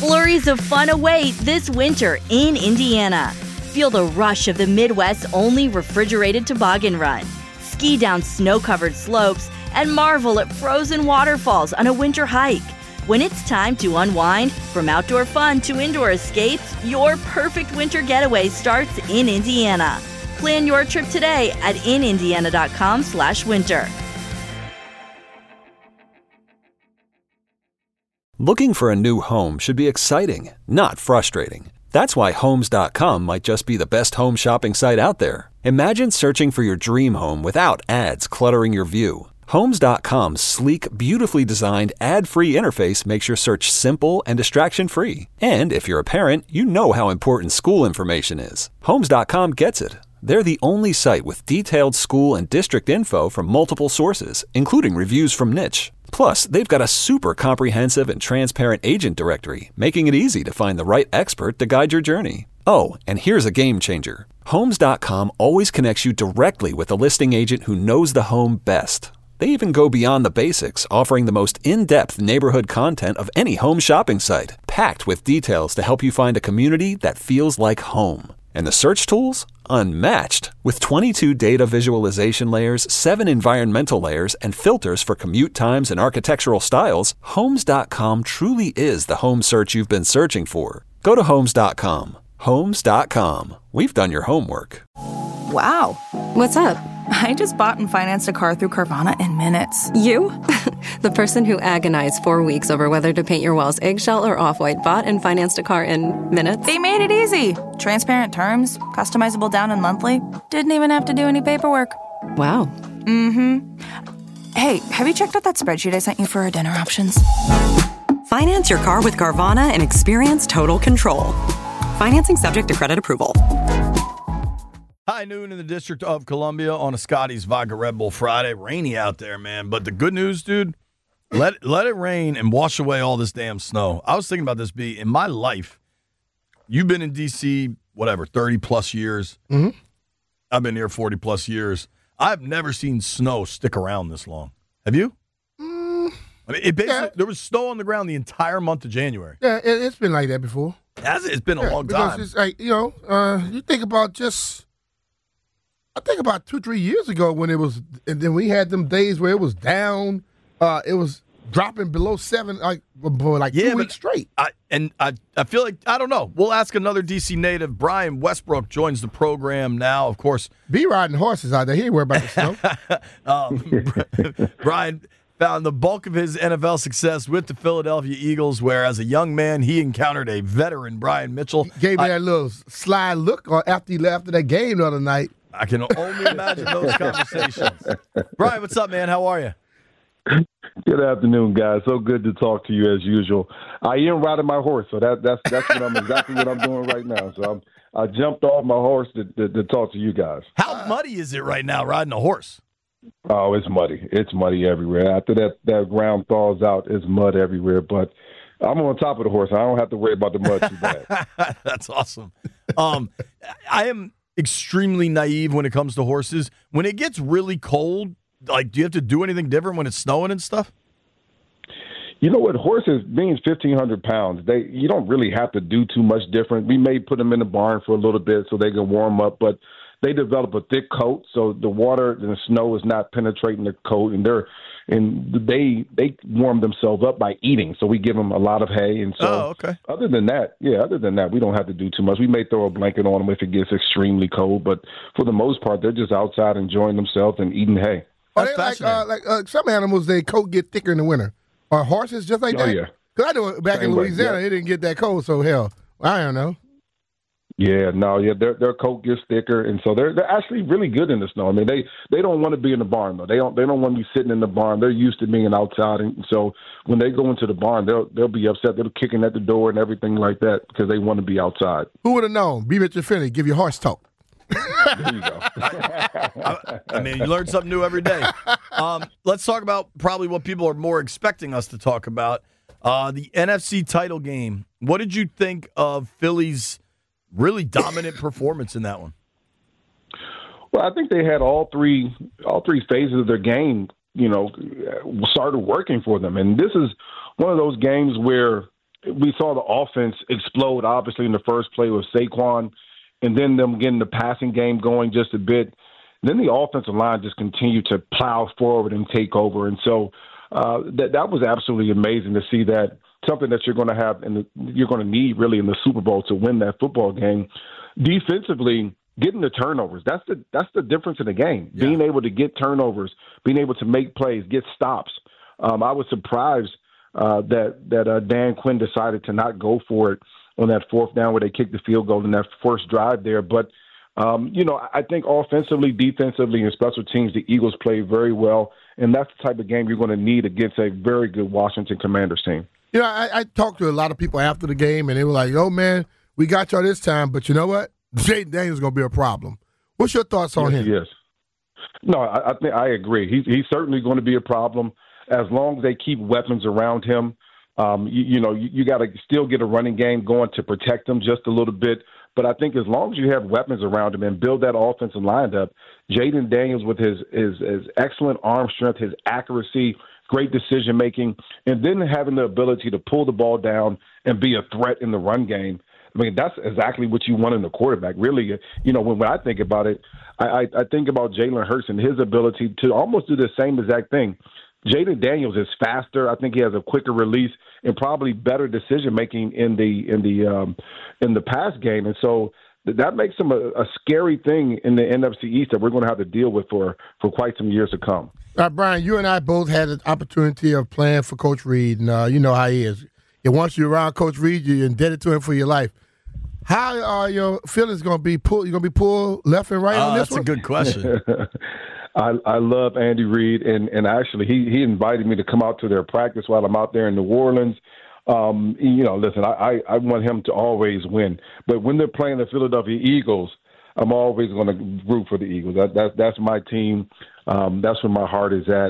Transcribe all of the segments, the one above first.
Flurries of fun await this winter in Indiana. Feel the rush of the Midwest's only refrigerated toboggan run. Ski down snow-covered slopes and marvel at frozen waterfalls on a winter hike. When it's time to unwind, from outdoor fun to indoor escapes, your perfect winter getaway starts in Indiana. Plan your trip today at inindiana.com/winter. Looking for a new home should be exciting, not frustrating. That's why Homes.com might just be the best home shopping site out there. Imagine searching for your dream home without ads cluttering your view. Homes.com's sleek, beautifully designed, ad-free interface makes your search simple and distraction-free. And if you're a parent, you know how important school information is. Homes.com gets it. They're the only site with detailed school and district info from multiple sources, including reviews from Niche. Plus, they've got a super comprehensive and transparent agent directory, making it easy to find the right expert to guide your journey. Oh, and here's a game changer. Homes.com always connects you directly with a listing agent who knows the home best. They even go beyond the basics, offering the most in-depth neighborhood content of any home shopping site, packed with details to help you find a community that feels like home. And the search tools? Unmatched. With 22 data visualization layers, 7 environmental layers, and filters for commute times and architectural styles, Homes.com truly is the home search you've been searching for. Go to Homes.com. Homes.com. We've done your homework. Wow. What's up? I just bought and financed a car through Carvana in minutes. You? The person who agonized 4 weeks over whether to paint your walls eggshell or off-white bought and financed a car in minutes? They made it easy. Transparent terms, customizable down and monthly. Didn't even have to do any paperwork. Wow. Mm-hmm. Hey, have you checked out that spreadsheet I sent you for our dinner options? Finance your car with Carvana and experience total control. Financing subject to credit approval. High noon in the District of Columbia on a Scotty's Vodka Red Bull Friday. Rainy out there, man. But the good news, dude, let it rain and wash away all this damn snow. I was thinking about this, B. In my life, you've been in D.C., 30-plus years. Mm-hmm. I've been here 40-plus years. I've never seen snow stick around this long. Have you? I mean, there was snow on the ground the entire month of January. Yeah, it's been like that before. Has it? It's been a long time. It's like, you think about I think about 2-3 years ago when it was, and then we had them days where it was down. It was dropping below 7, for 2 weeks straight. I feel like, I don't know. We'll ask another D.C. native. Brian Westbrook joins the program now. Of course, be riding horses out there. He ain't worried about the snow. Brian found the bulk of his NFL success with the Philadelphia Eagles, where as a young man he encountered a veteran, Brian Mitchell. He gave me that little sly look after he left that game the other night. I can only imagine those conversations. Brian, what's up, man? How are you? Good afternoon, guys. So good to talk to you as usual. I am riding my horse, so that's exactly what I'm doing right now. So I jumped off my horse to talk to you guys. How muddy is it right now riding a horse? Oh, it's muddy. It's muddy everywhere. After that ground thaws out, it's mud everywhere. But I'm on top of the horse. I don't have to worry about the mud too bad. That's awesome. I am extremely naive when it comes to horses. When it gets really cold, do you have to do anything different when it's snowing and stuff? You know what? Horses, being 1,500 pounds, you don't really have to do too much different. We may put them in the barn for a little bit so they can warm up, but they develop a thick coat, so the water and the snow is not penetrating the coat, and they warm themselves up by eating. So we give them a lot of hay, and so other than that, we don't have to do too much. We may throw a blanket on them if it gets extremely cold, but for the most part, they're just outside enjoying themselves and eating hay. Are they like some animals, their coat get thicker in the winter? Are horses just like that? Oh, yeah. Because I know back in Louisiana, it didn't get that cold, so hell, I don't know. Yeah, their coat gets thicker, and so they're actually really good in the snow. I mean, they don't want to be in the barn though. They don't want to be sitting in the barn. They're used to being outside, and so when they go into the barn, they'll be upset. They're kicking at the door and everything like that because they want to be outside. Who would have known? B. Mitchell Finney, give your horse talk. There you go. I mean, you learn something new every day. Let's talk about probably what people are more expecting us to talk about. The NFC title game. What did you think of Philly's really dominant performance in that one? Well, I think they had all three phases of their game, started working for them. And this is one of those games where we saw the offense explode, obviously, in the first play with Saquon, and then them getting the passing game going just a bit. Then the offensive line just continued to plow forward and take over. And so that was absolutely amazing to see that, something that you're going to have and you're going to need really in the Super Bowl to win that football game. Defensively, getting the turnovers, that's the difference in the game. Yeah. Being able to get turnovers, being able to make plays, get stops. I was surprised that Dan Quinn decided to not go for it on that fourth down where they kicked the field goal in that first drive there. But, I think offensively, defensively, and special teams, the Eagles play very well, and that's the type of game you're going to need against a very good Washington Commanders team. I talked to a lot of people after the game, and they were like, oh, man, we got y'all this time, but you know what? Jayden Daniels is going to be a problem. What's your thoughts on him? Yes. No, I think I agree. He's certainly going to be a problem as long as they keep weapons around him. You got to still get a running game going to protect him just a little bit. But I think as long as you have weapons around him and build that offensive line up, Jayden Daniels with his excellent arm strength, his accuracy, great decision-making, and then having the ability to pull the ball down and be a threat in the run game. I mean, that's exactly what you want in a quarterback. Really, when I think about it, I think about Jalen Hurts and his ability to almost do the same exact thing. Jayden Daniels is faster. I think he has a quicker release and probably better decision making in the pass game, and so that makes him a scary thing in the NFC East that we're going to have to deal with for quite some years to come. Brian, you and I both had an opportunity of playing for Coach Reid, and you know how he is. And once you're around Coach Reid, you're indebted to him for your life. How are your feelings going to be pulled? You going to be pulled left and right on this one? That's a good question. I love Andy Reid, and actually he invited me to come out to their practice while I'm out there in New Orleans. Listen, I want him to always win. But when they're playing the Philadelphia Eagles, I'm always going to root for the Eagles. That's my team. That's where my heart is at.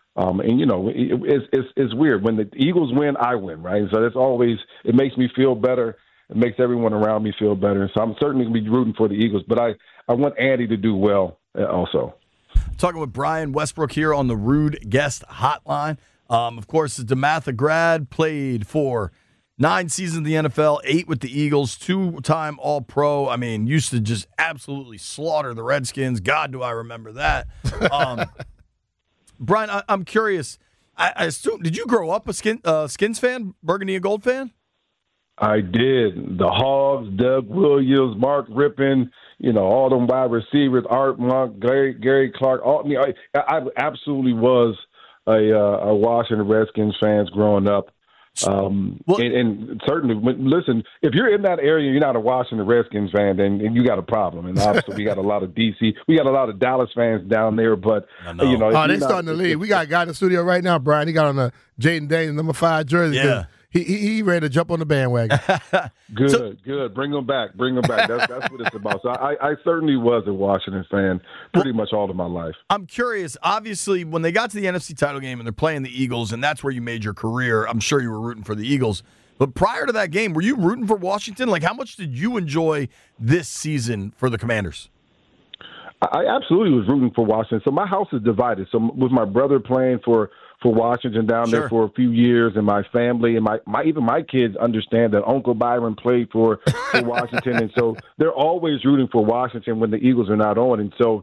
It's weird. When the Eagles win, I win, right? So it makes me feel better. It makes everyone around me feel better. So I'm certainly going to be rooting for the Eagles. But I want Andy to do well also. Talking with Brian Westbrook here on the Rude Guest Hotline. Of course, the DeMatha grad, played for 9 seasons in the NFL, 8 with the Eagles, 2-time All-Pro. I mean, used to just absolutely slaughter the Redskins. God, do I remember that. Brian, I'm curious. I assume, did you grow up a Skins fan, Burgundy and Gold fan? I did. The Hogs, Doug Williams, Mark Rippon, all them wide receivers, Art Monk, Gary Clark. I absolutely was a Washington Redskins fan growing up. And certainly, listen, if you're in that area, you're not a Washington Redskins fan, then you got a problem. And obviously, we got a lot of DC, we got a lot of Dallas fans down there. But they're starting to leave. We got a guy in the studio right now, Brian. He got on a Jayden Daniels number 5 jersey. Yeah. He ready to jump on the bandwagon. Good. Bring him back. That's what it's about. So I certainly was a Washington fan pretty much all of my life. I'm curious. Obviously, when they got to the NFC title game and they're playing the Eagles, and that's where you made your career, I'm sure you were rooting for the Eagles. But prior to that game, were you rooting for Washington? Like, how much did you enjoy this season for the Commanders? I absolutely was rooting for Washington. So my house is divided. So with my brother playing for Washington down there for a few years, and my family and even my kids understand that Uncle Byron played for Washington, and so they're always rooting for Washington when the Eagles are not on. And so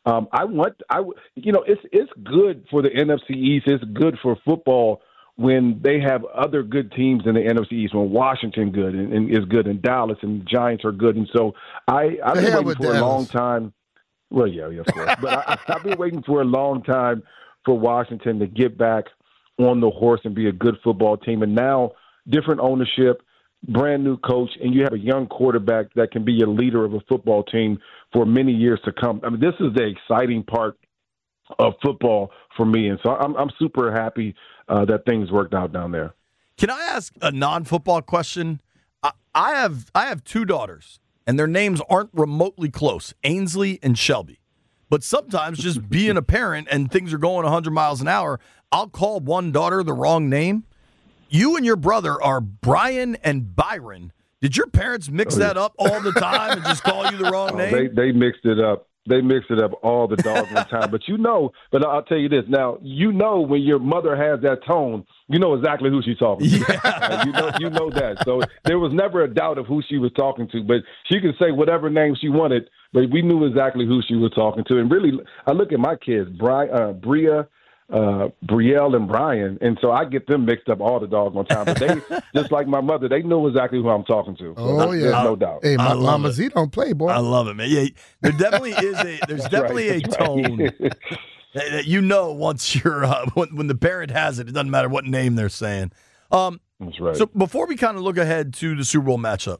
it's good for the NFC East. It's good for football when they have other good teams in the NFC East. When Washington good and is good, and Dallas and Giants are good, and so I've been waiting for a long time. Well, yeah, of course, but I've been waiting for a long time for Washington to get back on the horse and be a good football team. And now, different ownership, brand new coach, and you have a young quarterback that can be a leader of a football team for many years to come. I mean, this is the exciting part of football for me. And so I'm super happy that things worked out down there. Can I ask a non-football question? I have 2 daughters, and their names aren't remotely close, Ainsley and Shelby. But sometimes just being a parent and things are going 100 miles an hour, I'll call one daughter the wrong name. You and your brother are Brian and Byron. Did your parents mix that up all the time and just call you the wrong name? They mixed it up. They mix it up all the doggone time. But I'll tell you this. Now, when your mother has that tone, you know exactly who she's talking to. Yeah. You know that. So there was never a doubt of who she was talking to. But she could say whatever name she wanted, but we knew exactly who she was talking to. And really, I look at my kids, Bria, Brielle, and Brian, and so I get them mixed up all the doggone time. But they, just like my mother, they know exactly who I'm talking to. So there's no doubt. Hey, Mama Z don't play, boy. I love it, man. Yeah, there definitely is a tone that once you're when the parent has it, it doesn't matter what name they're saying. That's right. So before we kind of look ahead to the Super Bowl matchup,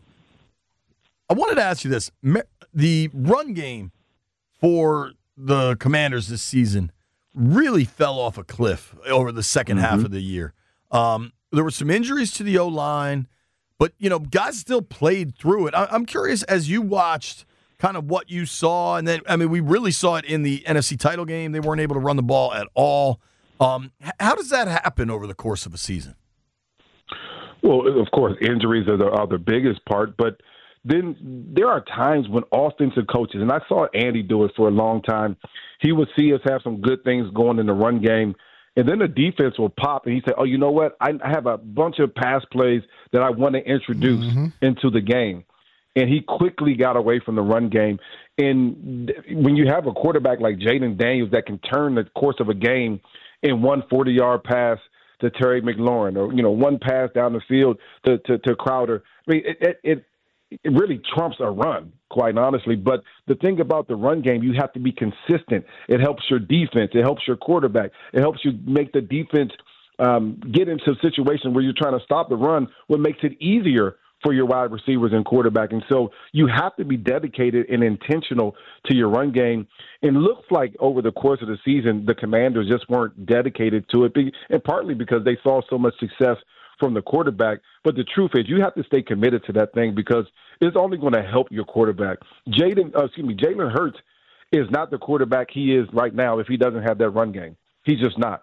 I wanted to ask you this: the run game for the Commanders this season really fell off a cliff over the second half of the year. There were some injuries to the O-line, but, guys still played through it. I'm curious, as you watched kind of what you saw, and then, we really saw it in the NFC title game. They weren't able to run the ball at all. How does that happen over the course of a season? Well, of course, injuries are the biggest part, but then there are times when offensive coaches, and I saw Andy do it for a long time, he would see us have some good things going in the run game, and then the defense will pop, and he said, oh, you know what? I have a bunch of pass plays that I want to introduce into the game. And he quickly got away from the run game. And when you have a quarterback like Jaden Daniels that can turn the course of a game in one 40-yard pass to Terry McLaurin, or, one pass down the field to Crowder, it really trumps a run, quite honestly. But the thing about the run game, you have to be consistent. It helps your defense. It helps your quarterback. It helps you make the defense get into a situation where you're trying to stop the run, what makes it easier for your wide receivers and quarterback. And so you have to be dedicated and intentional to your run game. And it looks like over the course of the season, the Commanders just weren't dedicated to it, and partly because they saw so much success from the quarterback. But the truth is, you have to stay committed to that thing because it's only going to help your quarterback. Jalen Hurts is not the quarterback he is right now if he doesn't have that run game. He's just not.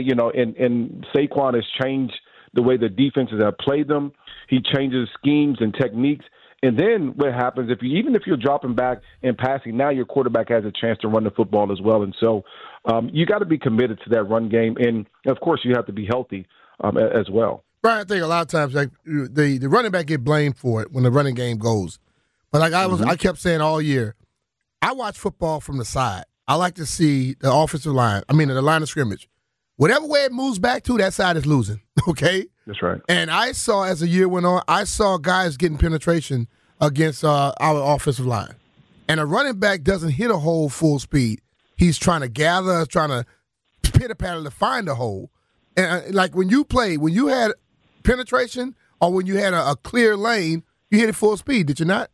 And Saquon has changed the way the defenses have played them. He changes schemes and techniques. And then what happens even if you're dropping back and passing, now your quarterback has a chance to run the football as well. And so you got to be committed to that run game. And, of course, you have to be healthy as well. Brian, I think a lot of times the running back get blamed for it when the running game goes. But I kept saying all year, I watch football from the side. I like to see the offensive line, the line of scrimmage. Whatever way it moves back to, that side is losing, okay? That's right. And I saw, as the year went on, I saw guys getting penetration against our offensive line. And a running back doesn't hit a hole full speed. He's trying to gather, trying to pitter-patter to find a hole. And like when you had penetration or when you had a clear lane, you hit it full speed, did you not?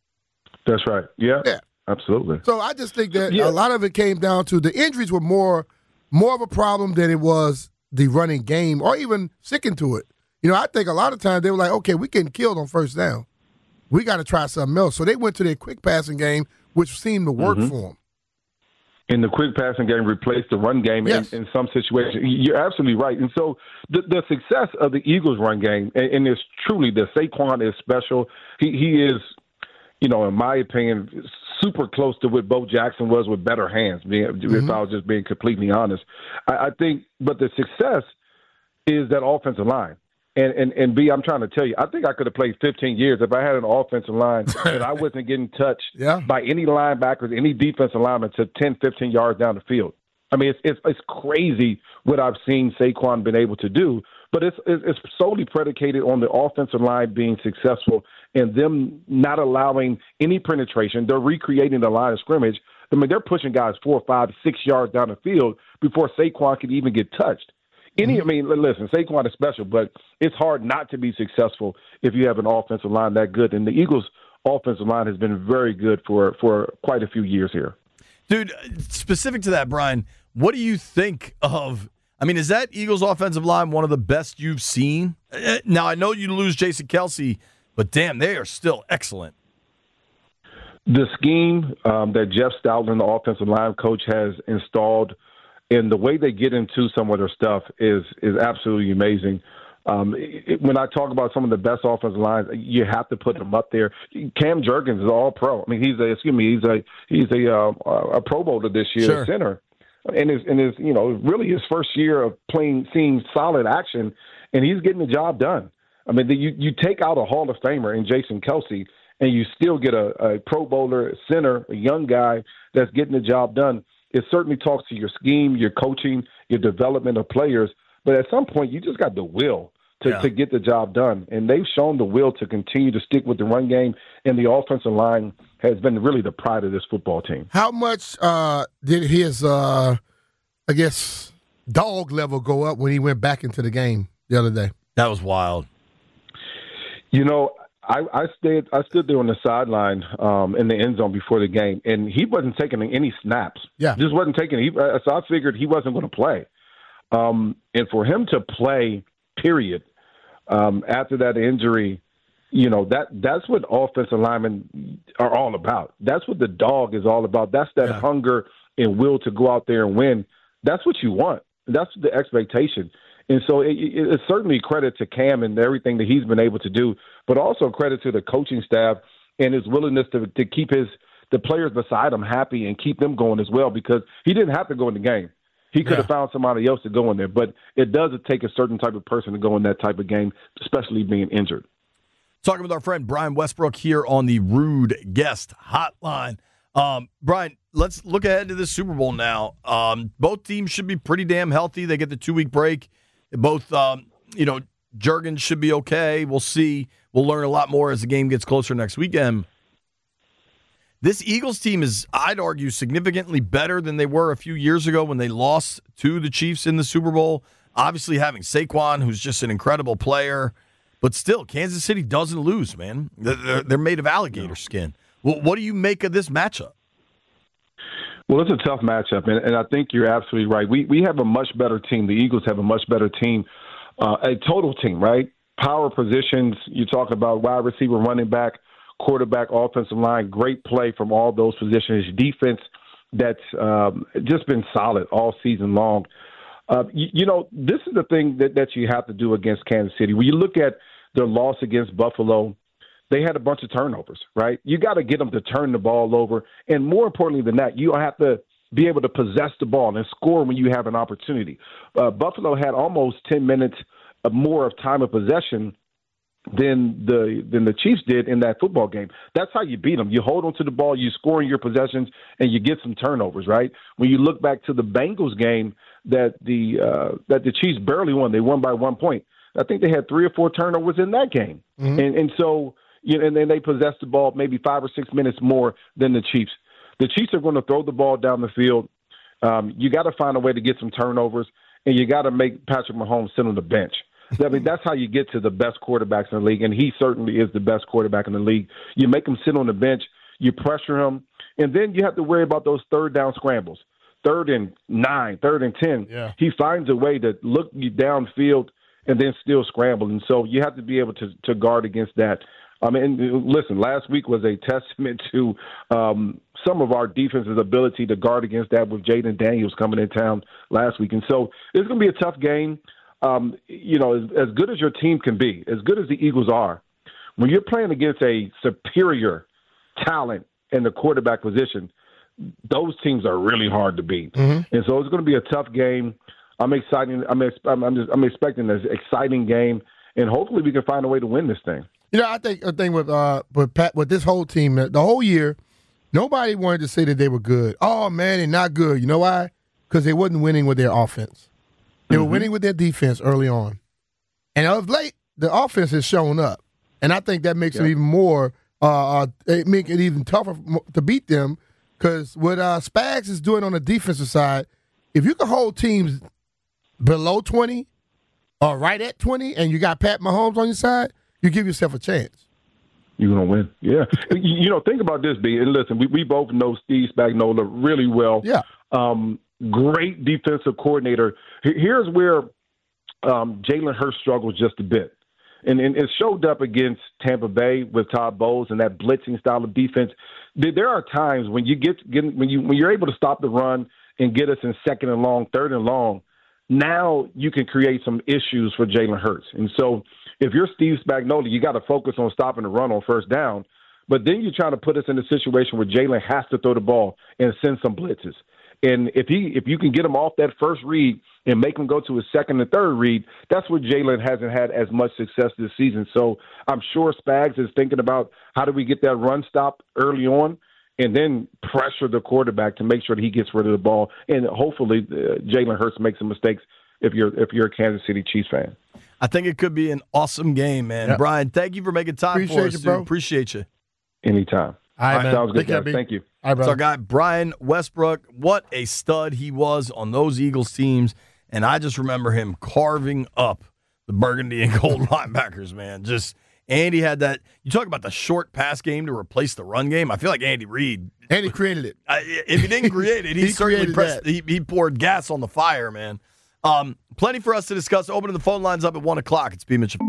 That's right. Yeah. Absolutely. So I just think that a lot of it came down to the injuries were more of a problem than it was the running game or even sticking to it. I think a lot of times they were like, okay, we getting killed on first down. We got to try something else. So they went to their quick passing game, which seemed to work for them. And the quick passing game replaced the run game in some situations. You're absolutely right. And so the success of the Eagles' run game, and it's truly the Saquon is special. He is, in my opinion, super close to what Bo Jackson was with better hands, if I was just being completely honest. I think, but the success is that offensive line. And B, I'm trying to tell you, I think I could have played 15 years if I had an offensive line and I wasn't getting touched by any linebackers, any defensive linemen to 10, 15 yards down the field. It's crazy what I've seen Saquon been able to do, but it's solely predicated on the offensive line being successful and them not allowing any penetration. They're recreating the line of scrimmage. They're pushing guys 4, 5, 6 yards down the field before Saquon can even get touched. Listen, Saquon is special, but it's hard not to be successful if you have an offensive line that good. And the Eagles' offensive line has been very good for quite a few years here. Dude, specific to that, Brian, what do you think of – is that Eagles' offensive line one of the best you've seen? Now, I know you lose Jason Kelce, but, damn, they are still excellent. The scheme that Jeff Stoutland, the offensive line coach, has installed – and the way they get into some of their stuff is absolutely amazing. When I talk about some of the best offensive lines, you have to put them up there. Cam Jurgens is all pro. I mean, he's a Pro Bowler this year, Sure. center, and is really his first year of seeing solid action, and he's getting the job done. I mean, you take out a Hall of Famer in Jason Kelce, and you still get a Pro Bowler center, a young guy that's getting the job done. It certainly talks to your scheme, your coaching, your development of players. But at some point, you just got the will to get the job done. And they've shown the will to continue to stick with the run game, and the offensive line has been really the pride of this football team. How much did his, dog level go up when he went back into the game the other day? That was wild. I stood there on the sideline in the end zone before the game, and he wasn't taking any snaps. Yeah. Just wasn't taking. So I figured he wasn't going to play. And for him to play, period, after that injury, that's what offensive linemen are all about. That's what the dog is all about. That's that hunger and will to go out there and win. That's what you want. That's the expectation. And so it's certainly credit to Cam and everything that he's been able to do, but also credit to the coaching staff and his willingness to keep the players beside him happy and keep them going as well, because he didn't have to go in the game. He could have found somebody else to go in there, but it does take a certain type of person to go in that type of game, especially being injured. Talking with our friend Brian Westbrook here on the Rude Guest Hotline. Brian, let's look ahead to the Super Bowl now. Both teams should be pretty damn healthy. They get the 2-week break. Both, Jurgens should be okay. We'll see. We'll learn a lot more as the game gets closer next weekend. This Eagles team is, I'd argue, significantly better than they were a few years ago when they lost to the Chiefs in the Super Bowl. Obviously having Saquon, who's just an incredible player. But still, Kansas City doesn't lose, man. They're made of alligator skin. Well, what do you make of this matchup? Well, it's a tough matchup, and I think you're absolutely right. We have a much better team. The Eagles have a much better team, a total team, right? Power positions, you talk about wide receiver, running back, quarterback, offensive line, great play from all those positions. Defense that's just been solid all season long. This is the thing that you have to do against Kansas City. When you look at their loss against Buffalo, they had a bunch of turnovers, right? You got to get them to turn the ball over. And more importantly than that, you have to be able to possess the ball and score when you have an opportunity. Buffalo had almost 10 minutes more of time of possession than the Chiefs did in that football game. That's how you beat them. You hold on to the ball, you score in your possessions, and you get some turnovers, right? When you look back to the Bengals game that the Chiefs barely won, they won by 1 point. I think they had 3 or 4 turnovers in that game. Mm-hmm. And so and then they possessed the ball maybe 5 or 6 minutes more than the Chiefs. The Chiefs are going to throw the ball down the field. You got to find a way to get some turnovers, and you got to make Patrick Mahomes sit on the bench. I mean, that's how you get to the best quarterbacks in the league, and he certainly is the best quarterback in the league. You make him sit on the bench, you pressure him, and then you have to worry about those third down scrambles. 3rd and 9, 3rd and 10. Yeah. He finds a way to look you downfield and then still scramble, and so you have to be able to guard against that. I mean, listen, last week was a testament to some of our defense's ability to guard against that with Jaden Daniels coming in town last week. And so it's going to be a tough game. As good as your team can be, as good as the Eagles are, when you're playing against a superior talent in the quarterback position, those teams are really hard to beat. Mm-hmm. And so it's going to be a tough game. I'm expecting an exciting game, and hopefully we can find a way to win this thing. I think a thing with Pat, with this whole team, the whole year, nobody wanted to say that they were good. Oh man, they're not good. You know why? Because they wasn't winning with their offense. They were winning with their defense early on, and of late, the offense has shown up, and I think that makes it even more. It make it even tougher to beat them, because what Spags is doing on the defensive side, if you can hold teams below 20 or right at 20, and you got Pat Mahomes on your side, you give yourself a chance. You're going to win. Yeah. Think about this, B. And listen, we both know Steve Spagnuolo really well. Yeah. Great defensive coordinator. Here's where Jalen Hurts struggled just a bit. And it showed up against Tampa Bay with Todd Bowles and that blitzing style of defense. There are times when you when you're able to stop the run and get us in 2nd and long, 3rd and long, now you can create some issues for Jalen Hurts. And so if you're Steve Spagnuolo, you got to focus on stopping the run on first down. But then you're trying to put us in a situation where Jalen has to throw the ball and send some blitzes. And if you can get him off that first read and make him go to his second and third read, that's where Jalen hasn't had as much success this season. So I'm sure Spags is thinking about how do we get that run stop early on and then pressure the quarterback to make sure that he gets rid of the ball. And hopefully Jalen Hurts makes some mistakes if you're a Kansas City Chiefs fan. I think it could be an awesome game, man. Yep. Brian, thank you for making time for us, dude. Appreciate you. Anytime. All right, man. Sounds good, guys. Thank you. All right, That's our guy, Brian Westbrook. What a stud he was on those Eagles teams. And I just remember him carving up the burgundy and gold linebackers, man. Andy had that. You talk about the short pass game to replace the run game. I feel like Andy Reid. Andy created it. If he didn't create it, he certainly he poured gas on the fire, man. Plenty for us to discuss. Opening the phone lines up at 1 o'clock. It's B. Mitchell.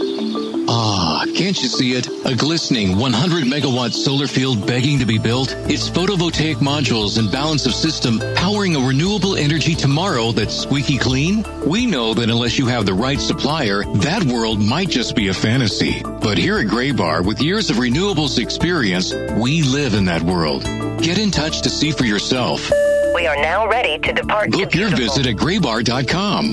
Can't you see it? A glistening 100-megawatt solar field begging to be built? It's photovoltaic modules and balance of system powering a renewable energy tomorrow that's squeaky clean? We know that unless you have the right supplier, that world might just be a fantasy. But here at Graybar, with years of renewables experience, we live in that world. Get in touch to see for yourself. We are now ready to depart. Book your visit at graybar.com.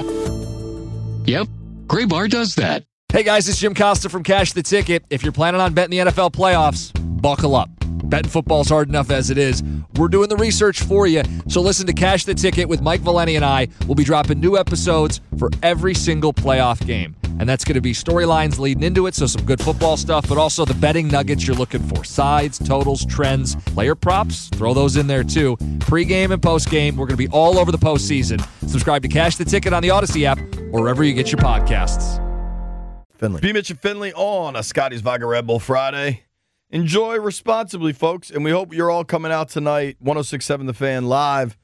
Yep, Graybar does that. Hey guys, it's Jim Costa from Cash the Ticket. If you're planning on betting the NFL playoffs, buckle up. Betting football's hard enough as it is. We're doing the research for you. So listen to Cash the Ticket with Mike Valeni and I. We'll be dropping new episodes for every single playoff game. And that's going to be storylines leading into it, so some good football stuff, but also the betting nuggets you're looking for. Sides, totals, trends, player props, throw those in there too. Pre-game and post-game, we're going to be all over the postseason. Subscribe to Cash the Ticket on the Odyssey app or wherever you get your podcasts. Finley. B. Mitch and Finley on a Scotty's Vodka Red Bull Friday. Enjoy responsibly, folks, and we hope you're all coming out tonight. 106.7 The Fan live.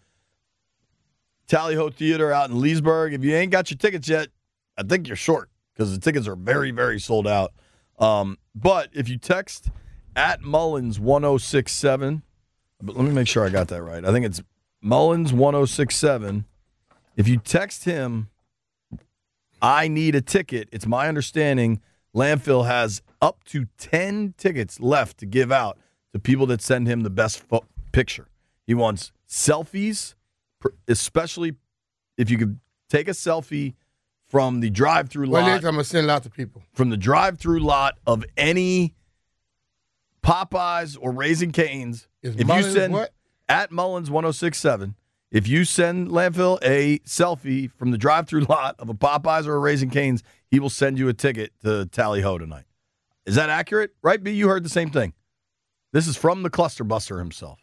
Tally Ho Theater out in Leesburg. If you ain't got your tickets yet, I think you're short because the tickets are very, very sold out. But if you text at Mullins 1067, but let me make sure I got that right. I think it's Mullins 1067. If you text him, I need a ticket. It's my understanding Landfill has up to 10 tickets left to give out to people that send him the best picture. He wants selfies, especially if you could take a selfie from the drive-through lot. I'm going to send it out to people. From the drive-through lot of any Popeyes or Raising Cane's. If you send at Mullins 1067, if you send Landfill a selfie from the drive-through lot of a Popeyes or a Raising Cane's, he will send you a ticket to Tally Ho tonight. Is that accurate? Right, B? You heard the same thing. This is from the Cluster Buster himself.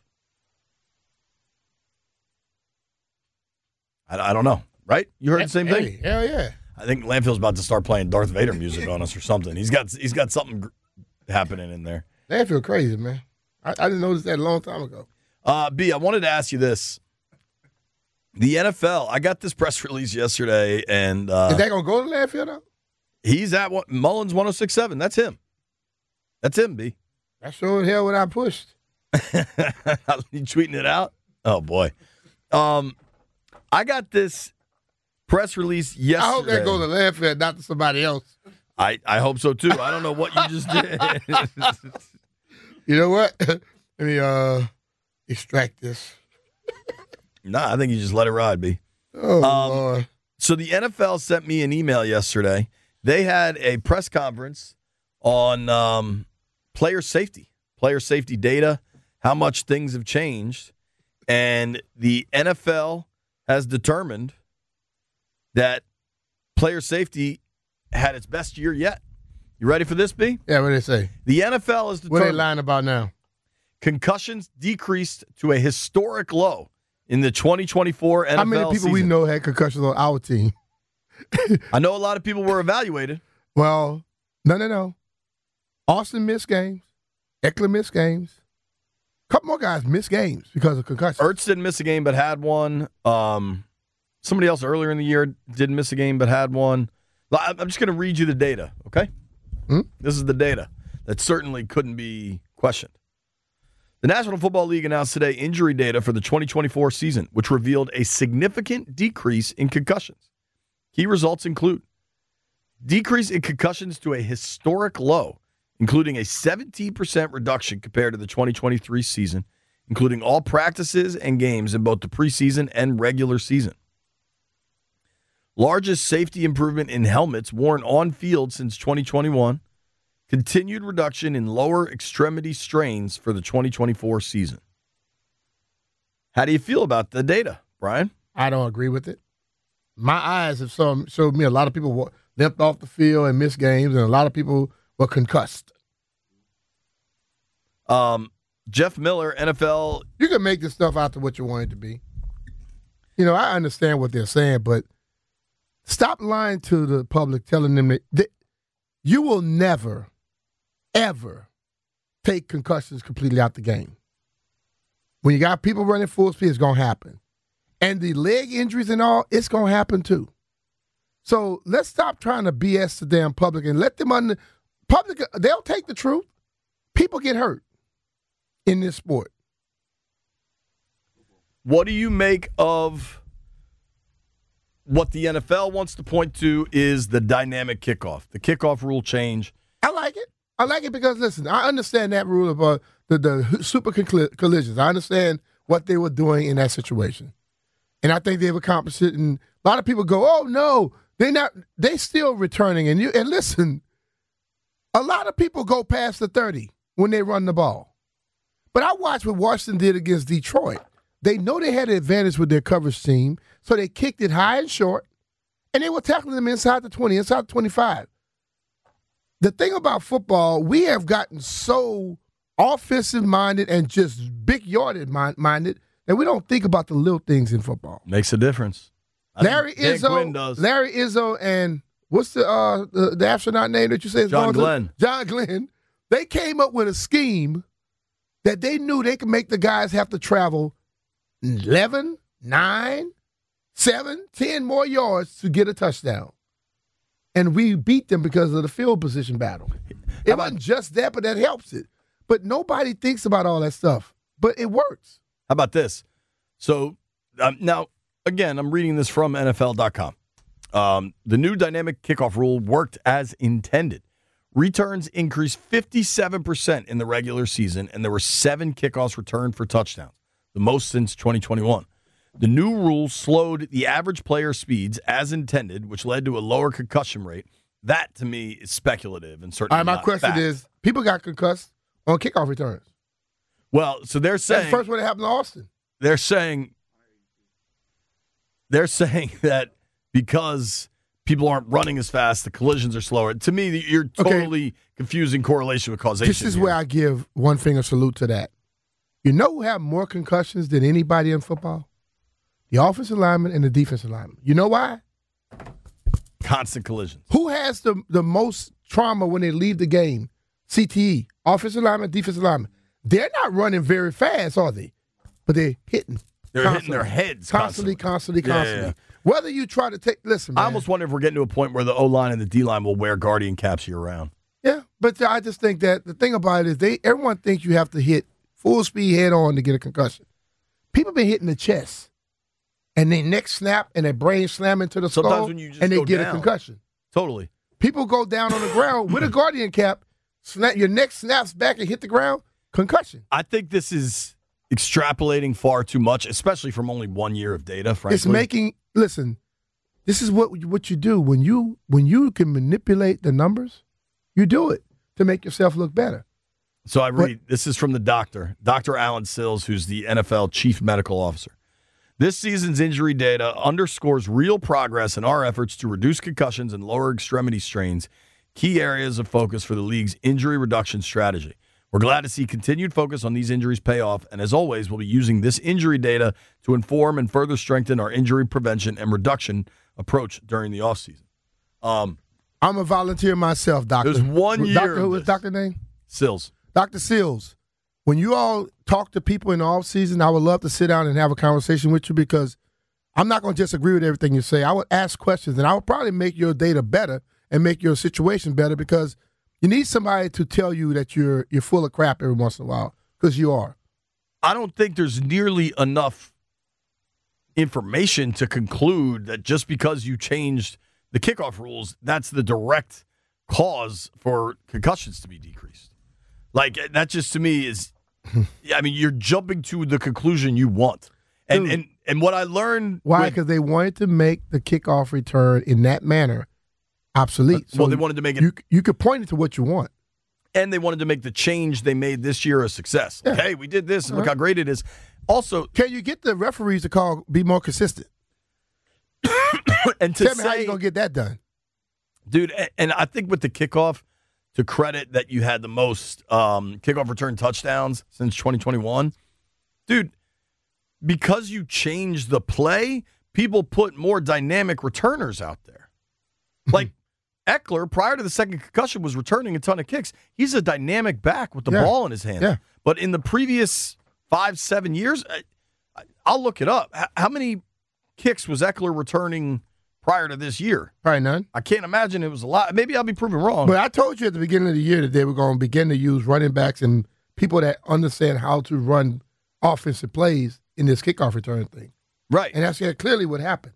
I don't know. Right? You heard the same thing? Hell yeah. I think Landfill's about to start playing Darth Vader music on us or something. He's got something happening in there. Landfill crazy, man. I didn't notice that a long time ago. B, I wanted to ask you this. The NFL, I got this press release yesterday, and is that going to go to Landfill, though? He's at Mullins 1067. That's him. That's him, B. That's sure as hell what I pushed. You tweeting it out? Oh, boy. I got this press release yesterday. I hope that goes to Landfill, not to somebody else. I hope so, too. I don't know what you just did. You know what? Let me extract this. Nah, I think you just let it ride, B. Oh, Lord. So the NFL sent me an email yesterday. They had a press conference on player safety data, how much things have changed. And the NFL has determined that player safety had its best year yet. You ready for this, B? Yeah, what did they say? The NFL has determined. What are they lying about now? Concussions decreased to a historic low in the 2024 NFL season. How many people we know had concussions on our team? I know a lot of people were evaluated. Well, no. Austin missed games. Eckler missed games. A couple more guys missed games because of concussions. Ertz didn't miss a game but had one. Somebody else earlier in the year didn't miss a game but had one. I'm just going to read you the data, okay? This is the data that certainly couldn't be questioned. The National Football League announced today injury data for the 2024 season, which revealed a significant decrease in concussions. Key results include decrease in concussions to a historic low, including a 17% reduction compared to the 2023 season, including all practices and games in both the preseason and regular season. Largest safety improvement in helmets worn on field since 2021. Continued reduction in lower extremity strains for the 2024 season. How do you feel about the data, Brian? I don't agree with it. My eyes have showed me a lot of people limped off the field and missed games, and a lot of people were concussed. Jeff Miller, NFL. You can make this stuff out to what you want it to be. You know, I understand what they're saying, but stop lying to the public, telling them that you will never, ever take concussions completely out the game. When you got people running full speed, it's going to happen. And the leg injuries and all, it's going to happen too. So let's stop trying to BS the damn public and let them public, they'll take the truth. People get hurt in this sport. What do you make of what the NFL wants to point to is the dynamic kickoff, the kickoff rule change? I like it. I like it because, listen, I understand that rule about the super collisions. I understand what they were doing in that situation. And I think they've accomplished it. And a lot of people go, oh, no, they still returning. And listen, a lot of people go past the 30 when they run the ball. But I watched what Washington did against Detroit. They know they had an advantage with their coverage team, so they kicked it high and short, and they were tackling them inside the 20, inside the 25. The thing about football, we have gotten so offensive-minded and just big-yarded-minded that we don't think about the little things in football. Makes a difference. Larry Izzo and what's the astronaut name that you said? John Glenn. John Glenn. They came up with a scheme that they knew they could make the guys have to travel 11, 9, 7, 10 more yards to get a touchdown. And we beat them because of the field position battle. It wasn't just that, but that helps it. But nobody thinks about all that stuff. But it works. How about this? So now, again, I'm reading this from NFL.com. The new dynamic kickoff rule worked as intended. Returns increased 57% in the regular season, and there were 7 kickoffs returned for touchdowns, the most since 2021. The new rule slowed the average player speeds as intended, which led to a lower concussion rate. That, to me, is speculative and certainly all right, my not question fact. is, people got concussed on kickoff returns. Well, so they're saying that's the first one that happened to Austin. They're saying that because people aren't running as fast, the collisions are slower. To me, you're totally confusing correlation with causation. This is where I give one finger salute to that. You know who have more concussions than anybody in football? The offensive lineman and the defensive lineman. You know why? Constant collisions. Who has the most trauma when they leave the game? CTE, offensive lineman, defensive lineman. They're not running very fast, are they? But they're hitting. They're hitting their heads constantly. Yeah. Whether you try to listen, man. I almost wonder if we're getting to a point where the O-line and the D-line will wear Guardian caps year-round. Yeah, but I just think that the thing about it is everyone thinks you have to hit full speed head on to get a concussion. People been hitting the chest, and their neck snap and their brain slam into the skull, when you just and they go get down. a concussion. Totally. People go down on the ground with a Guardian cap, your neck snaps back and hit the ground, concussion. I think this is extrapolating far too much, especially from only 1 year of data, frankly. It's making, listen, this is what you do. When you can manipulate the numbers, you do it to make yourself look better. So I read, this is from the doctor, Dr. Alan Sills, who's the NFL chief medical officer. This season's injury data underscores real progress in our efforts to reduce concussions and lower extremity strains, key areas of focus for the league's injury reduction strategy. We're glad to see continued focus on these injuries pay off, and as always, we'll be using this injury data to inform and further strengthen our injury prevention and reduction approach during the offseason. I'm a volunteer myself, doctor. There's 1 year. Doctor, who is doctor name? Sills. Dr. Sills. When you all talk to people in the offseason, I would love to sit down and have a conversation with you because I'm not going to just agree with everything you say. I would ask questions, and I would probably make your data better and make your situation better because you need somebody to tell you that you're full of crap every once in a while because you are. I don't think there's nearly enough information to conclude that just because you changed the kickoff rules, that's the direct cause for concussions to be decreased. Like, that just to me is, I mean, you're jumping to the conclusion you want. And what I learned. Why? Because they wanted to make the kickoff return in that manner obsolete. Well, they wanted to make it. You could point it to what you want. And they wanted to make the change they made this year a success. Yeah. Hey, we did this, and look how great it is. Also, can you get the referees to be more consistent? And tell me how you're going to get that done. Dude, and I think with the kickoff, to credit that you had the most kickoff return touchdowns since 2021, dude, because you changed the play, people put more dynamic returners out there. Like Eckler, prior to the second concussion, was returning a ton of kicks. He's a dynamic back with the ball in his hand. Yeah. But in the previous 5-7 years, I'll look it up. How many kicks was Eckler returning prior to this year? Probably none. I can't imagine it was a lot. Maybe I'll be proven wrong. But I told you at the beginning of the year that they were going to begin to use running backs and people that understand how to run offensive plays in this kickoff return thing. Right. And that's clearly what happened.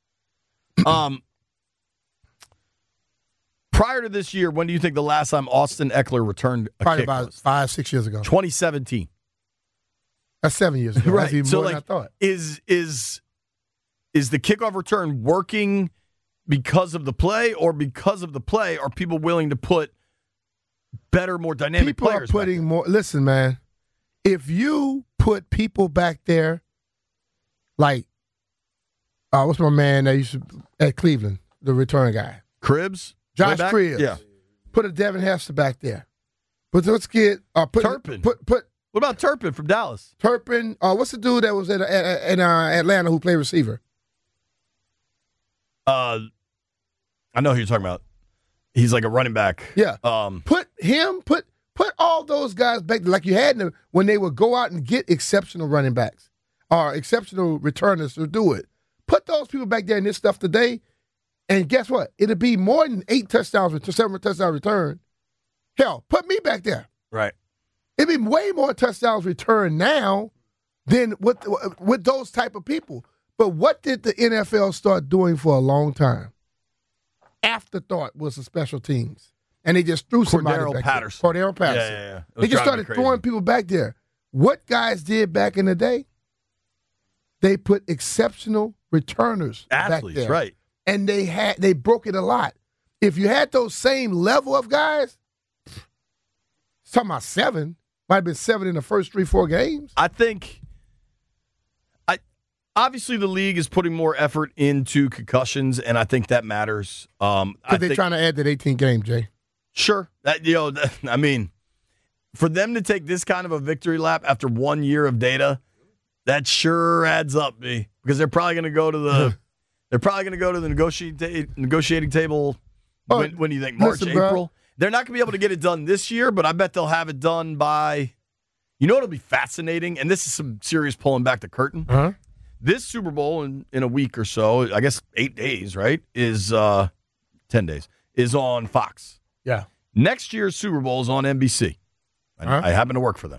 Prior to this year, when do you think the last time Austin Eckler returned a Probably kick about was? 5-6 years ago. 2017. That's 7 years ago. Right. That's even So, more like, than I thought. Is the kickoff return working because of the play, or because of the play are people willing to put better, more dynamic people players are putting more. Listen, man, if you put people back there, like, what's my man that used to at Cleveland, the return guy, Cribbs, Josh Cribbs, yeah, put a Devin Hester back there. But let's get Turpin. What about Turpin from Dallas? Turpin. What's the dude that was in Atlanta who played receiver? I know who you're talking about. He's like a running back. Yeah. Put all those guys back there like you had them when they would go out and get exceptional running backs or exceptional returners to do it. Put those people back there in this stuff today, and guess what? It'll be more than 7 touchdowns return. Hell, put me back there. Right. It'd be way more touchdowns returned now than with those type of people. But what did the NFL start doing for a long time? Afterthought was the special teams. And they just threw somebody back there. Cordero Patterson. Yeah. They just started throwing people back there. What guys did back in the day? They put exceptional returners Athletes, back there. right. And they broke it a lot. If you had those same level of guys, it's talking about 7. Might have been 7 in the first 3-4 games. I think obviously the league is putting more effort into concussions, and I think that matters. Because they're trying to add that 18th game, Jay. Sure. I mean, for them to take this kind of a victory lap after 1 year of data, that sure adds up, B. Because they're probably going to go to the negotiating table. When do you think? March, April? Bro. They're not going to be able to get it done this year, but I bet they'll have it done by. You know what'll be fascinating, and this is some serious pulling back the curtain. Uh-huh. This Super Bowl in a week or so, I guess 8 days, right? Is 10 days is on Fox. Yeah. Next year's Super Bowl is on NBC. I happen to work for them.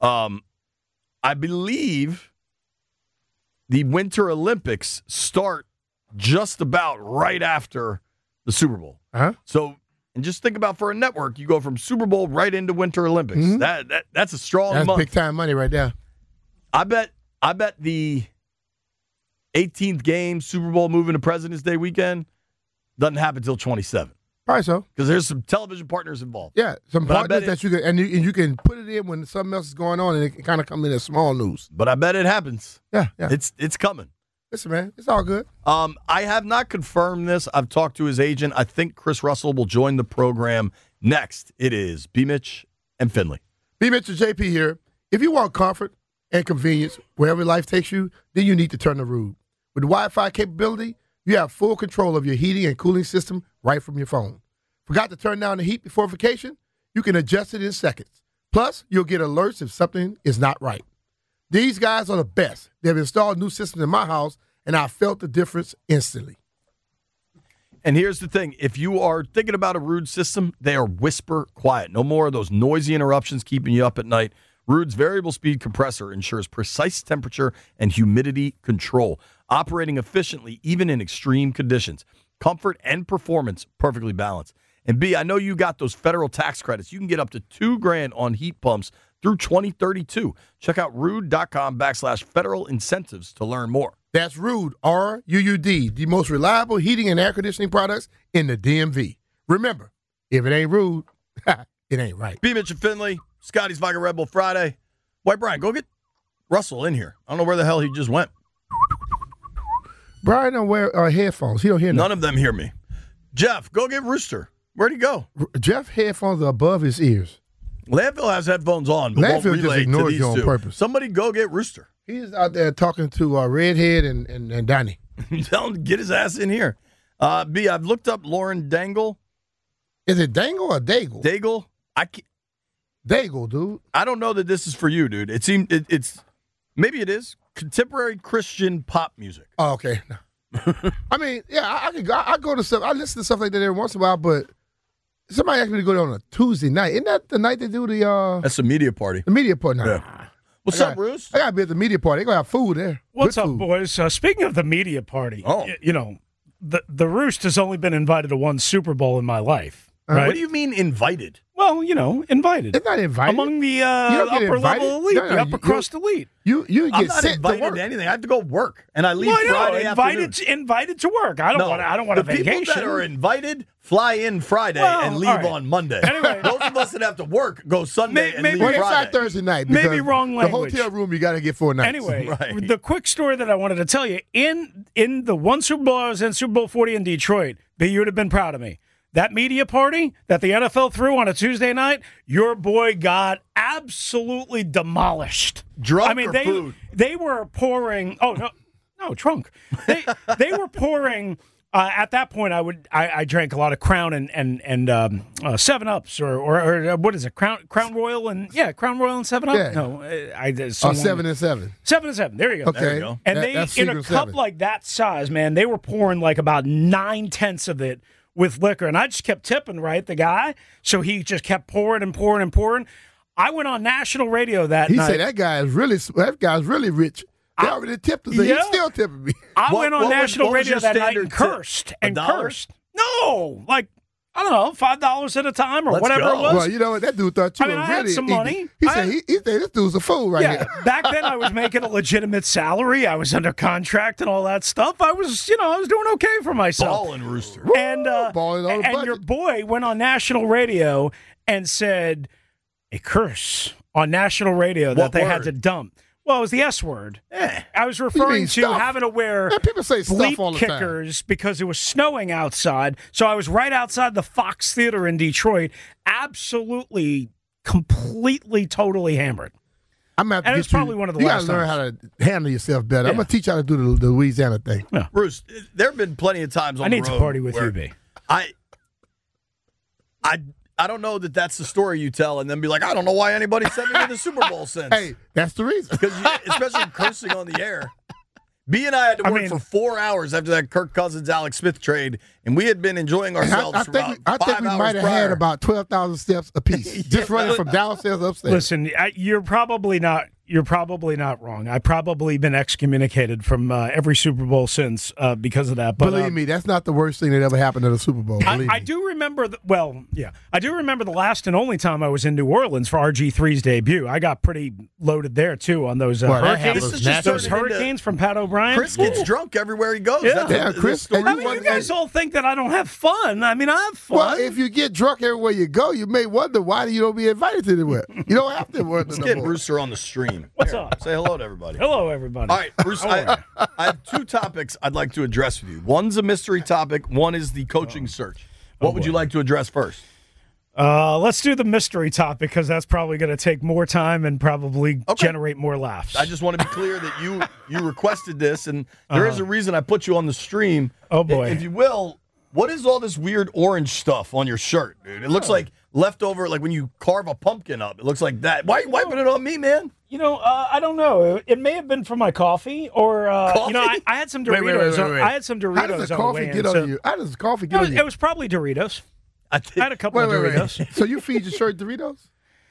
I believe the Winter Olympics start just about right after the Super Bowl. Uh-huh. So, and just think about for a network, you go from Super Bowl right into Winter Olympics. Mm-hmm. That's a strong That's month. big time money right there. I bet the 18th game, Super Bowl moving to President's Day weekend, doesn't happen until 27. Probably so. Because there's some television partners involved. Yeah, some But I partners bet that you can, and you can put it in when something else is going on, and it can kind of come in as small news. But I bet it happens. Yeah. It's coming. Listen, man, it's all good. I have not confirmed this. I've talked to his agent. I think Chris Russell will join the program next. It is B. Mitch and Finley. B. Mitch and JP here. If you want comfort and convenience wherever life takes you, then you need to turn the Ruud. With Wi-Fi capability, you have full control of your heating and cooling system right from your phone. Forgot to turn down the heat before vacation? You can adjust it in seconds. Plus, you'll get alerts if something is not right. These guys are the best. They've installed new systems in my house, and I felt the difference instantly. And here's the thing. If you are thinking about a Ruud system, they are whisper quiet. No more of those noisy interruptions keeping you up at night. Ruud's variable speed compressor ensures precise temperature and humidity control, operating efficiently even in extreme conditions. Comfort and performance, perfectly balanced. And B, I know you got those federal tax credits. You can get up to $2,000 on heat pumps through 2032. Check out ruud.com/federal incentives to learn more. That's Ruud, R-U-U-D, the most reliable heating and air conditioning products in the DMV. Remember, if it ain't Ruud, it ain't right. B. Mitch and Finley, Scotty's Vodka Red Bull Friday. White Brian, go get Russell in here. I don't know where the hell he just went. Brian don't wear headphones. He don't hear None of them hear me. Jeff, go get Rooster. Where'd he go? Jeff headphones are above his ears. Landfill has headphones on, but won't Landfill relay just ignores to these you on two. purpose. Somebody go get Rooster. He's out there talking to Redhead and Donnie. Tell him to get his ass in here. B, I've looked up Lauren Dangle. Is it Dangle or Daigle? Daigle? Daigle, dude. I don't know that this is for you, dude. It seemed it's maybe it is contemporary Christian pop music. Oh, okay. I mean, yeah, I go to stuff. I listen to stuff like that every once in a while, but somebody asked me to go there on a Tuesday night. Isn't that the night they do the That's a media party. The media party. Nah. Yeah. What's up, Bruce? I gotta be at the media party. They gonna have food there. What's Good up, food. boys? Speaking of the media party, you know, the Roost has only been invited to one Super Bowl in my life. Right? What do you mean invited? Well, you know, invited. It's not invited. Among the You don't get upper invited? level elite, No, the upper crust elite. You I'm get not sent invited to work. to anything. I have to go work, and I leave Well, I know, Friday afternoon. invited to work. I don't want a the vacation. people that are invited fly in Friday and leave on Monday. Anyway, those of us that have to work go Sunday and leave Well, it's Friday. not Thursday night. Maybe because wrong language. The hotel room you got to get 4 nights. Anyway, the quick story that I wanted to tell you, in the one Super Bowl I was in, Super Bowl 40 in Detroit, but you would have been proud of me. That media party that the NFL threw on a Tuesday night, your boy got absolutely demolished. Drunk or food? They were pouring. Oh no, drunk. They were pouring. At that point, I drank a lot of Crown and 7-Ups or what is it? Crown Royal and Crown Royal and 7-Up. Yeah. No, 7 and 7. 7 and 7. There you go. Okay. There you go. And That's they in a Secret cup 7. like that size, man, they were pouring like about 9/10 of it with liquor, and I just kept tipping, right, the guy. So he just kept pouring and pouring and pouring. I went on national radio that night. He said that guy's really rich. They already tipped us. Yeah. He's still tipping me. I went on national radio your that night standard and cursed tip? and $1? cursed. No, like, I don't know, $5 at a time or Let's whatever go. it was. Well, you know what? That dude thought you I mean, were I really had some money. He said this dude's a fool right Yeah, here. back then I was making a legitimate salary. I was under contract and all that stuff. I was doing okay for myself. Balling Rooster. And balling on the and budget. your boy went on national radio and said a curse on national radio that What they had word? to dump. Well, it was the S word. Yeah. I was referring mean to stuff? having to wear Yeah, people say stuff bleep all the time. kickers because it was snowing outside. So I was right outside the Fox Theater in Detroit, absolutely, completely, totally hammered. I'm gonna have to And get it's probably you, one of the you last gotta learn times. how to handle yourself better. Yeah. I'm gonna teach you how to do the Louisiana thing. Bruce, there have been plenty of times on I the need road to party with where you, B. I don't know that that's the story you tell and then be like, I don't know why anybody sent me to the Super Bowl since. Hey, that's the reason. Because especially cursing on the air. B and I had to work for 4 hours after that Kirk Cousins Alex Smith trade, and we had been enjoying ourselves I for think about we 5 hours might have prior. had about 12,000 steps apiece, just running from downstairs upstairs. Listen, you're probably not wrong. I've probably been excommunicated from every Super Bowl since because of that. But Believe me, that's not the worst thing that ever happened at a Super Bowl. Believe I me. do remember. I do remember the last and only time I was in New Orleans for RG3's debut. I got pretty loaded there too on those Well, that hurricanes. happens Those naturally. hurricanes from Pat O'Brien. Chris gets drunk everywhere he goes. Yeah. That's Chris, story. and I mean, you guys all think that I don't have fun. I mean, I have fun. Well, if you get drunk everywhere you go, you may wonder why you don't be invited to anywhere. You don't have to wonder Let's no get more. Brewster on the stream. What's Here, up? Say hello to everybody. Hello, everybody. All right, Bruce, I have 2 topics I'd like to address with you. One's a mystery topic. One is the coaching search. What would you like to address first? Let's do the mystery topic because that's probably going to take more time and probably generate more laughs. I just want to be clear that you requested this, and there is a reason I put you on the stream. Oh, boy. If you will, what is all this weird orange stuff on your shirt, dude? It looks like leftover, like when you carve a pumpkin up. It looks like that. Why are you wiping it on me, man? I don't know. It may have been from my coffee, or Coffee? I had some Doritos. Wait. I had some Doritos. How does the on the coffee way get in, on you? How does the coffee get on you? It was probably Doritos. I had a couple of Wait. Doritos. So you feed your shirt Doritos?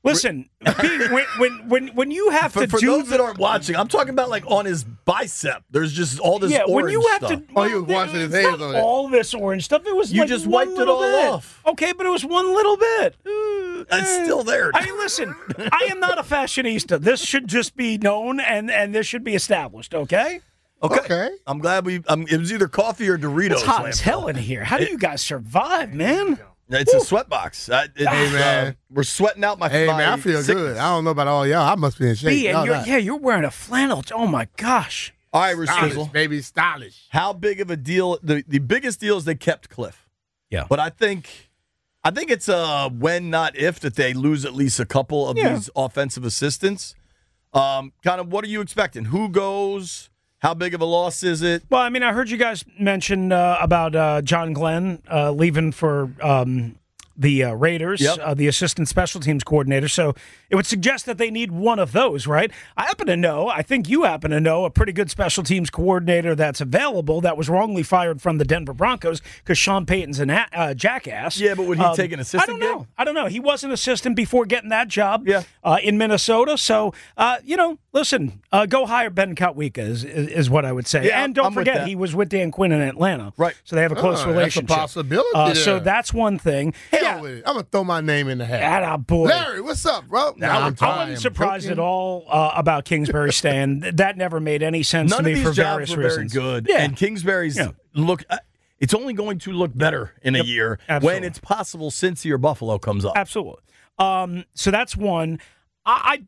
Listen, when you have for to do those that aren't watching, I'm talking about like on his bicep. There's just all this orange when you have stuff. to, he was washing his hands on it. all this orange stuff. It was You like just one wiped it little all bit. off. Okay, but it was one little bit. It's still there. I mean, listen, I am not a fashionista. This should just be known, and this should be established. Okay. Okay. I'm glad it was either coffee or Doritos. It's hot as hell in here. How do you guys survive, man? It's a sweatbox. Hey, man. We're sweating out my. Hey, my man, I feel sickness. good. I don't know about all y'all. I must be in shape. B, and Y'all you're wearing a flannel. Oh my gosh. All right, stylish, Rustlizzle. baby, stylish. How big of a deal? The biggest deal is they kept Cliff. Yeah. But I think it's a when, not if, that they lose at least a couple of these offensive assistants. Kind of, what are you expecting? Who goes? How big of a loss is it? Well, I mean, I heard you guys mention about John Glenn leaving for the Raiders, the assistant special teams coordinator. So it would suggest that they need one of those, right? I think you happen to know a pretty good special teams coordinator that's available that was wrongly fired from the Denver Broncos because Sean Payton's a jackass. Yeah, but would he take an assistant gig? I don't know. He was an assistant before getting that job in Minnesota. So, listen, go hire Ben Kotwika is what I would say. Yeah, and don't I'm with forget, that. he was with Dan Quinn in Atlanta. Right. So they have a close relationship. That's a possibility. So that's one thing. Hell with it. I'm going to throw my name in the hat. Attaboy. Larry, what's up, bro? I wasn't surprised at all about Kingsbury staying. That never made any sense None to me of these for jobs various were reasons. very good. Yeah. And Kingsbury's look. It's only going to look better in a year when it's possible Cincy or Buffalo comes up. Absolutely. So that's one. I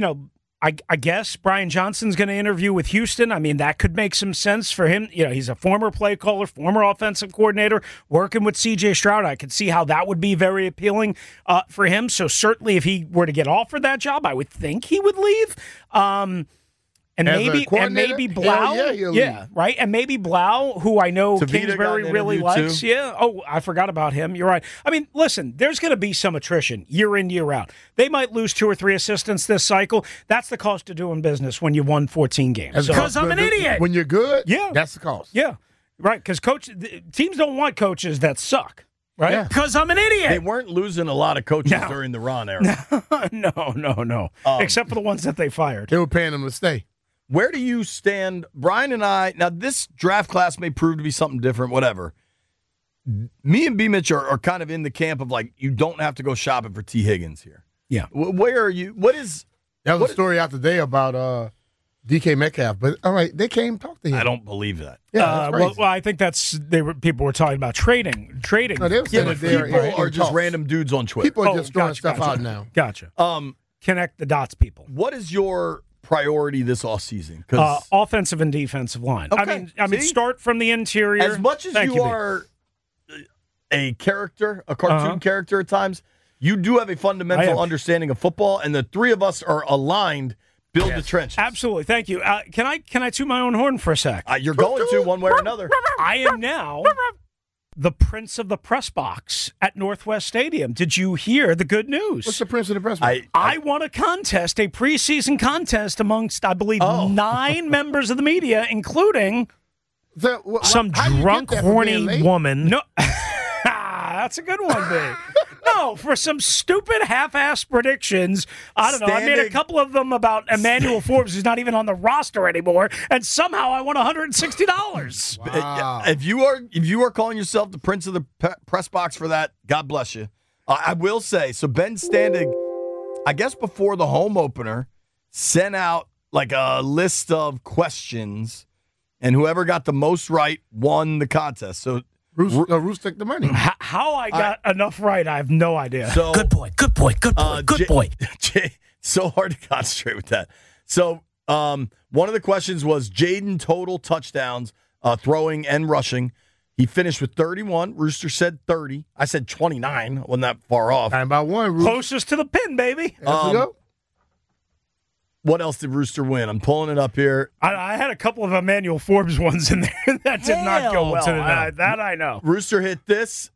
guess Brian Johnson's going to interview with Houston. I mean, that could make some sense for him. He's a former play caller, former offensive coordinator, working with C.J. Stroud. I could see how that would be very appealing for him. So certainly if he were to get offered that job, I would think he would leave. And maybe Blau, right? And maybe Blau, who I know Tavita Kingsbury really likes. too. Yeah. Oh, I forgot about him. You're right. I mean, listen, there's going to be some attrition year in, year out. They might lose 2 or 3 assistants this cycle. That's the cost of doing business when you won 14 games. Because I'm an idiot. When you're good, that's the cost. Yeah, right. Because teams don't want coaches that suck. Right? Because I'm an idiot. They weren't losing a lot of coaches during the Ron era. No. Except for the ones that they fired. They were paying them to stay. Where do you stand? Brian and I, now this draft class may prove to be something different, whatever. Me and B. Mitch are kind of in the camp of like, you don't have to go shopping for T. Higgins here. Yeah. Where are you? That was a story out today about DK Metcalf, but all right, they came talk to him. I don't believe that. Yeah, well, I think people were talking about trading. No, they were saying that people are just random dudes on Twitter. People are just throwing stuff out now. Gotcha. Connect the dots, people. What is your priority this offseason? Offensive and defensive line. Okay. I mean, start from the interior. As much as you are a cartoon character at times, you do have a fundamental understanding of football, and the three of us are aligned. Build the trenches. Absolutely. Thank you. Can I toot my own horn for a sec? You're going to one way or another. I am now the prince of the press box at Northwest Stadium. Did you hear the good news? What's the prince of the press box? I won a contest, a preseason contest amongst, I believe, 9 members of the media, including some drunk, horny woman. No, that's a good one, babe. No, for some stupid half-ass predictions. I don't know. I made a couple of them about Emmanuel Forbes, who's not even on the roster anymore, and somehow I won $160. Wow. If you are calling yourself the prince of the press box for that, God bless you. I will say, so Ben Standig, I guess before the home opener, sent out like a list of questions, and whoever got the most right won the contest. So Roos took the money. How I got enough right, I have no idea. So, good boy. So hard to concentrate with that. So one of the questions was Jaden total touchdowns, throwing and rushing. He finished with 31. Rooster said 30. I said 29. Wasn't that far off. And by one, Rooster. Closest to the pin, baby. Let's go. What else did Rooster win? I'm pulling it up here. I had a couple of Emmanuel Forbes ones in there that did not go well. That I know. Rooster hit this.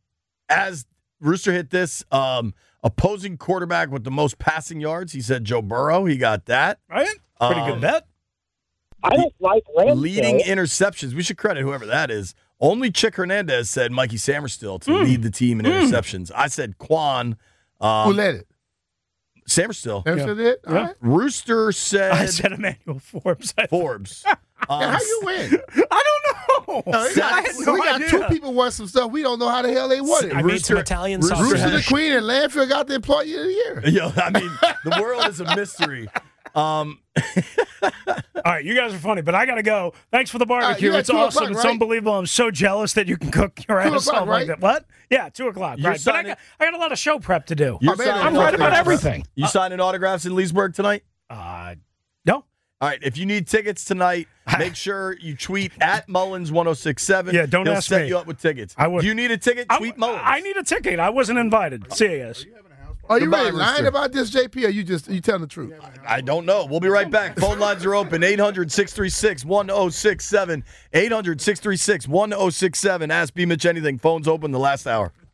Opposing quarterback with the most passing yards. He said Joe Burrow. He got that. Right? Pretty good bet. I don't like Ramsdale. Leading interceptions. We should credit whoever that is. Only Chick Hernandez said Mikey Samerstill to lead the team in interceptions. I said Quan. Who led it? Sam still. Sam did? All right. Rooster said. I said Emmanuel Forbes. Forbes. How you win? I don't know. We got two people want some stuff. We don't know how the hell they want it. I made some Italian sausage. Rooster the Queen and Landfill got the Employee of the Year. Yo, I mean, the world is a mystery. All right, you guys are funny, but I got to go. Thanks for the barbecue. It's 2 awesome. o'clock, It's right? unbelievable. I'm so jealous that you can cook your ass off like that. What? Yeah, 2 o'clock. You're Right. But I got a lot of show prep to do. I'm right about everything. You signing autographs in Leesburg tonight? No. All right, if you need tickets tonight, make sure you tweet at Mullins1067. Yeah, don't He'll ask set me. you up with tickets. I would. Do you need a ticket? Tweet Mullins. I need a ticket. I wasn't invited. CAS. Are you Goodbye, really lying Rooster. about this, JP, or you telling the truth? I don't know. We'll be right back. Phone lines are open. 800-636-1067. 800-636-1067. Ask B. Mitch anything. Phone's open the last hour.